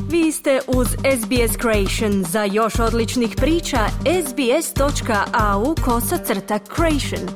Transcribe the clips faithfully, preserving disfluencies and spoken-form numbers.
Vi ste uz S B S Creation. Za još odličnih priča, sbs.au kosacrta creation.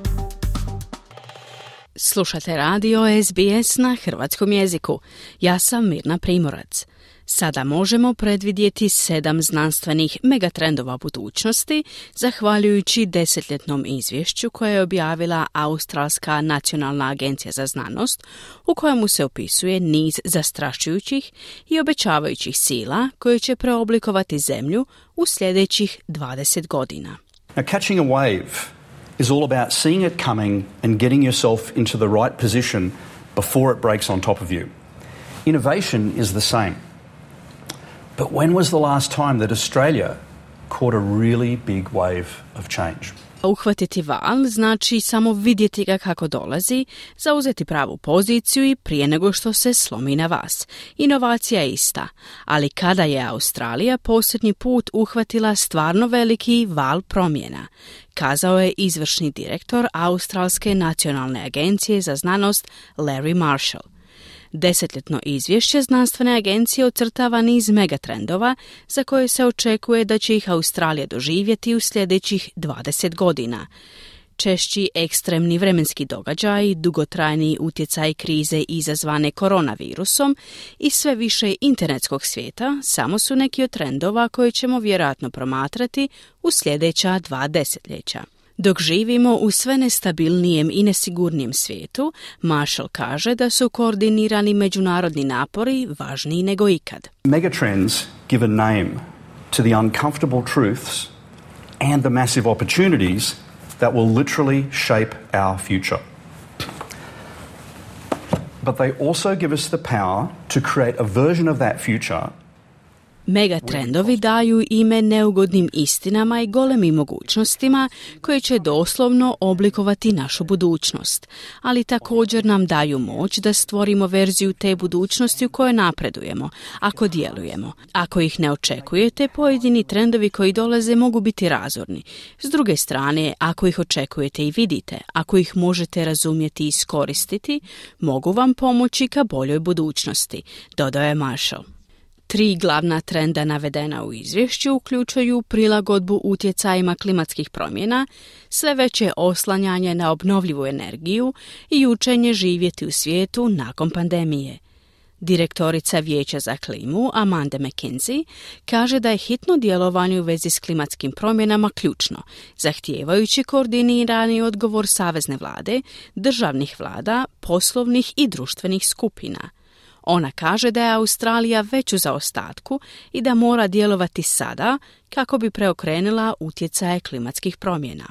Slušate radio S B S na hrvatskom jeziku. Ja sam Mirna Primorac. Sada možemo predvidjeti sedam znanstvenih megatrendova budućnosti, zahvaljujući desetljetnom izvješću koje je objavila Australska nacionalna agencija za znanost, u kojemu se opisuje niz zastrašujućih i obećavajućih sila koje će preoblikovati zemlju u sljedećih dvadeset godina. Now, catching a wave is all about seeing it coming and getting yourself into the right position before it breaks on top of you. Innovation is the same. But when was the last time that Australia caught a really big wave of change? Uhvatiti val znači samo vidjeti ga kako dolazi, zauzeti pravu poziciju i prije nego što se slomi na vas. Inovacija je ista, ali kada je Australija posljednji put uhvatila stvarno veliki val promjena, kazao je izvršni direktor Australske nacionalne agencije za znanost Larry Marshall. Desetljetno izvješće znanstvene agencije ocrtava niz megatrendova za koje se očekuje da će ih Australija doživjeti u sljedećih dvadeset godina. Češći ekstremni vremenski događaji, dugotrajni utjecaj krize izazvane koronavirusom i sve više internetskog svijeta samo su neki od trendova koje ćemo vjerojatno promatrati u sljedeća dva desetljeća. Dok živimo u sve nestabilnijem i nesigurnijem svijetu, Marshall kaže da su koordinirani međunarodni napori važniji nego ikad. Megatrends give a name to the uncomfortable truths and the massive opportunities that will literally shape our future. But they also give us the power to create a version of that future. Megatrendovi daju ime neugodnim istinama i golemim mogućnostima koje će doslovno oblikovati našu budućnost, ali također nam daju moć da stvorimo verziju te budućnosti u kojoj napredujemo, ako djelujemo. Ako ih ne očekujete, pojedini trendovi koji dolaze mogu biti razorni. S druge strane, ako ih očekujete i vidite, ako ih možete razumjeti i iskoristiti, mogu vam pomoći ka boljoj budućnosti, dodao je Marshall. Tri glavna trenda navedena u izvješću uključuju prilagodbu utjecajima klimatskih promjena, sve veće oslanjanje na obnovljivu energiju i učenje živjeti u svijetu nakon pandemije. Direktorica Vijeća za klimu Amanda McKenzie kaže da je hitno djelovanje u vezi s klimatskim promjenama ključno, zahtijevajući koordinirani odgovor savezne vlade, državnih vlada, poslovnih i društvenih skupina. Ona kaže da je Australija već u zaostatku i da mora djelovati sada kako bi preokrenula utjecaje klimatskih promjena.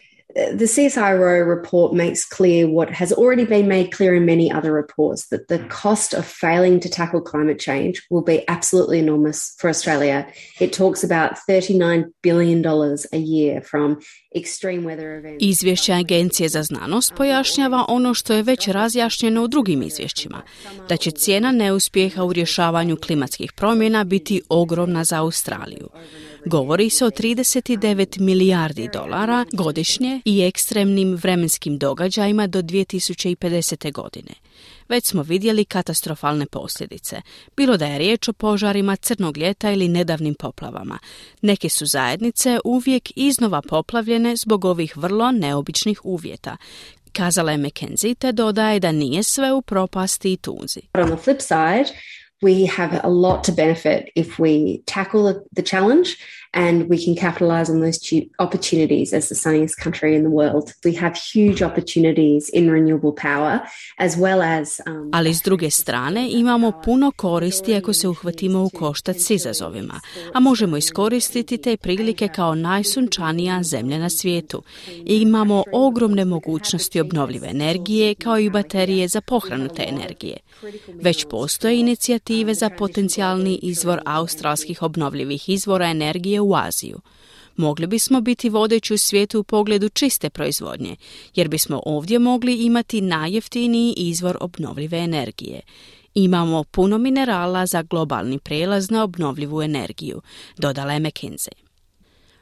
The C S I R O report makes clear what has already been made clear in many other reports, that the cost of failing to tackle climate change will be absolutely enormous for Australia. It talks about thirty-nine billion dollars a year from extreme weather events. Izvješće Agencije za znanost pojašnjava ono što je već razjašnjeno u drugim izvješćima, da će cijena neuspjeha u rješavanju klimatskih promjena biti ogromna za Australiju. Govori se o trideset devet milijardi dolara godišnje i ekstremnim vremenskim događajima do dvije tisuće pedesete. godine. Već smo vidjeli katastrofalne posljedice, bilo da je riječ o požarima crnog ljeta ili nedavnim poplavama. Neke su zajednice uvijek iznova poplavljene zbog ovih vrlo neobičnih uvjeta, kazala je McKenzie, te dodaje da nije sve u propasti i tuzi. On the flip side, we have a lot to benefit if we tackle the challenge and we can capitalize on those opportunities as the sunniest country in the world. We have huge opportunities in renewable power as well as... Um, Ali s druge strane imamo puno koristi ako se uhvatimo u koštac s izazovima, a možemo iskoristiti te prilike kao najsunčanija zemlja na svijetu. I imamo ogromne mogućnosti obnovljive energije kao i baterije za pohranu te energije. Već postoje inicijative za potencijalni izvor australskih obnovljivih izvora energije u Aziju. Mogli bismo biti vodeći u svijetu u pogledu čiste proizvodnje, jer bismo ovdje mogli imati najjeftiniji izvor obnovljive energije. Imamo puno minerala za globalni prijelaz na obnovljivu energiju, dodala je McKenzie.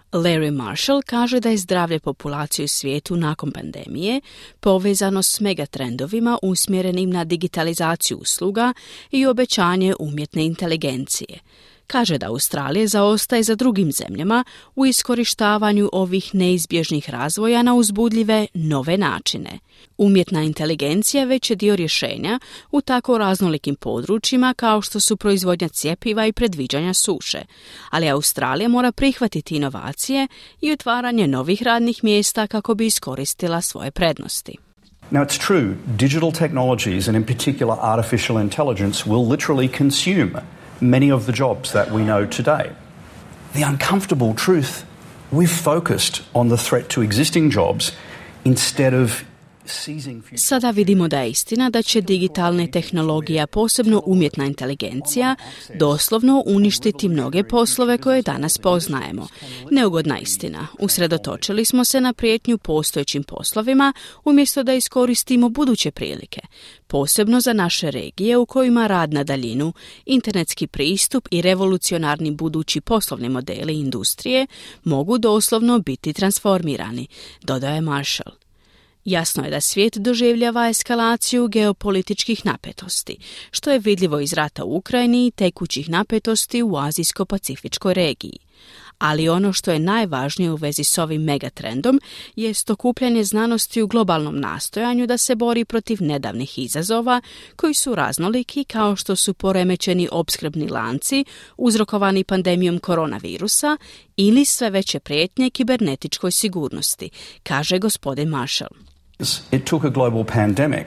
Larry Marshall kaže da je zdravlje populacije u svijetu nakon pandemije povezano s megatrendovima usmjerenim na digitalizaciju usluga i obećanje umjetne inteligencije. Kaže da Australija zaostaje za drugim zemljama u iskorištavanju ovih neizbježnih razvoja na uzbudljive nove načine. Umjetna inteligencija već je dio rješenja u tako raznolikim područjima kao što su proizvodnja cjepiva i predviđanja suše, ali Australija mora prihvatiti inovacije i otvaranje novih radnih mjesta kako bi iskoristila svoje prednosti. Now, it's true, digital technologies and in particular artificial intelligence will literally consume many of the jobs that we know today. The uncomfortable truth, we've focused on the threat to existing jobs instead of seizing future. Sada vidimo da je istina da će digitalne tehnologija, posebno umjetna inteligencija, doslovno uništiti mnoge poslove koje danas poznajemo. Neugodna istina. Usredotočili smo se na prijetnju postojećim poslovima umjesto da iskoristimo buduće prilike, posebno za naše regije u kojima rad na daljinu, internetski pristup i revolucionarni budući poslovni modeli industrije mogu doslovno biti transformirani, dodaje Marshall. Jasno je da svijet doživljava eskalaciju geopolitičkih napetosti, što je vidljivo iz rata u Ukrajini i tekućih napetosti u azijsko-pacifičkoj regiji. Ali ono što je najvažnije u vezi s ovim megatrendom jest okupljanje znanosti u globalnom nastojanju da se bori protiv nedavnih izazova koji su raznoliki kao što su poremećeni opskrbni lanci uzrokovani pandemijom koronavirusa ili sve veće prijetnje kibernetičkoj sigurnosti, kaže gospodin Marshall. It took a global pandemic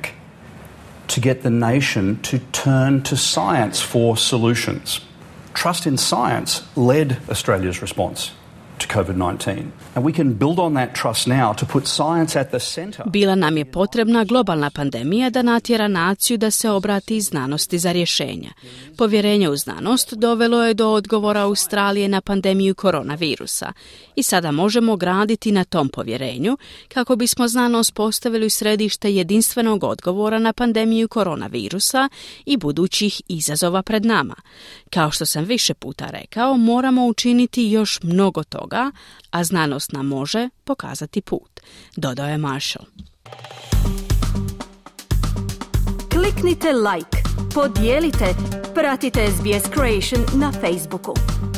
to get the nation to turn to science for solutions. Trust in science led Australia's response to covid nineteen. And we can build on that trust now to put science at the center. Bila nam je potrebna globalna pandemija da natjera naciju da se obrati znanosti za rješenja. Povjerenje u znanost dovelo je do odgovora Australije na pandemiju koronavirusa i sada možemo graditi na tom povjerenju kako bismo znanost postavili u središte jedinstvenog odgovora na pandemiju koronavirusa i budućih izazova pred nama. Kao što sam više puta rekao, moramo učiniti još mnogo toga, a znanost nam može pokazati put, dodao je Marshall. Kliknite like, podijelite, pratite S B S Creation na Facebooku.